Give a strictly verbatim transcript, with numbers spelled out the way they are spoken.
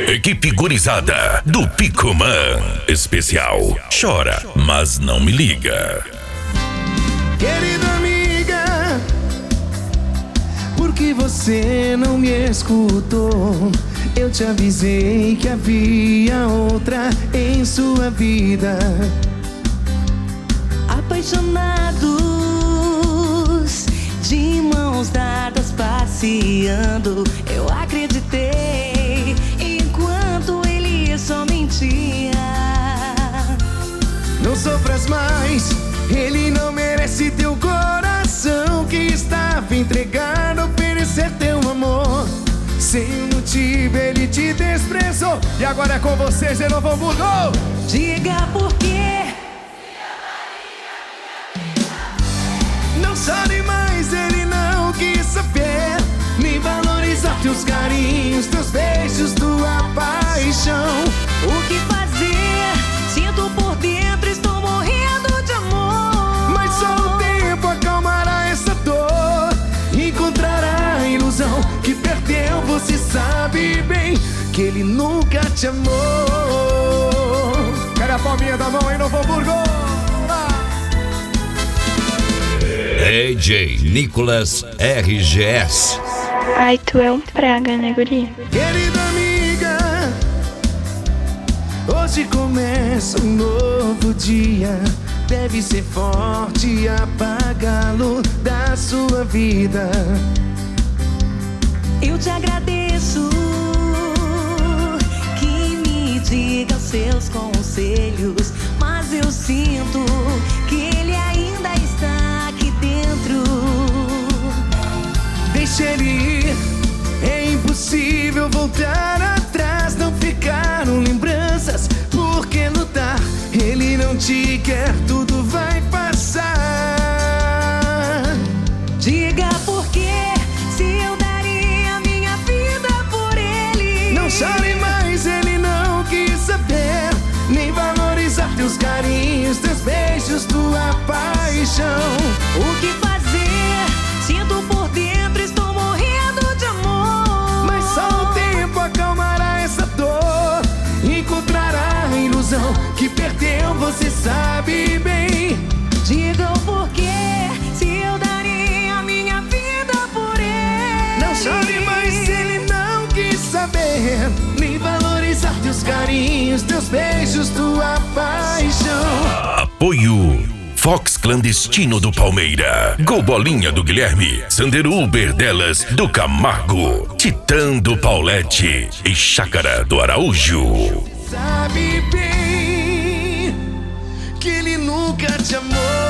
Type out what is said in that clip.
Equipe gurizada do Picoman. Especial. Chora, mas não me liga. Querida amiga, por que você não me escutou? Eu te avisei que havia outra em sua vida. Apaixonados, de mãos dadas passeando, eu acreditei enquanto ele só mentia. Não sofras mais, ele não merece teu coração que estava entregado a oferecer teu amor. Sem motivo ele te desprezou e agora é com você, Novo Hamburgo. Diga por quê. Não chore mais, ele não quis saber nem valorizar teus carinhos, teus beijos, tua paixão. O que fazer? Sinto por dentro, estou morrendo de amor. Mas só o tempo acalmará essa dor, encontrará a ilusão que perdeu. Você sabe bem que ele nunca te amou. Cadê a palminha da mão aí, Novo Hamburgo? D J Nicolas R G S. Ai, tu é um praga, né, guri? Querida amiga, hoje começa um novo dia. Deve ser forte e apagá-lo da sua vida. Eu te agradeço que me diga os seus conselhos, mas eu sinto que ele ainda está aqui dentro. Deixa ele ir, é impossível voltar atrás. Não ficaram lembranças, por que lutar? Ele não te quer, tudo vai passar. Diga por quê, se eu daria minha vida por ele. Não chore mais, ele não quis saber nem valorizar teus carinhos, teus beijos, tua paixão. O que fazer? Sinto por dentro, estou morrendo de amor. Mas só o tempo acalmará essa dor, encontrará a ilusão que perdeu. Você sabe bem. Diga o porquê, se eu daria minha vida por ele. Não chore mais, ele não quis saber nem valorizar teus carinhos, teus beijos, tua paixão. Apoio Fox Clandestino do Palmeira, Gol Bolinha do Guilherme, Sander Uber delas do Camargo, Titã do Paulette e Chácara do Araújo. Sabe bem que ele nunca te amou.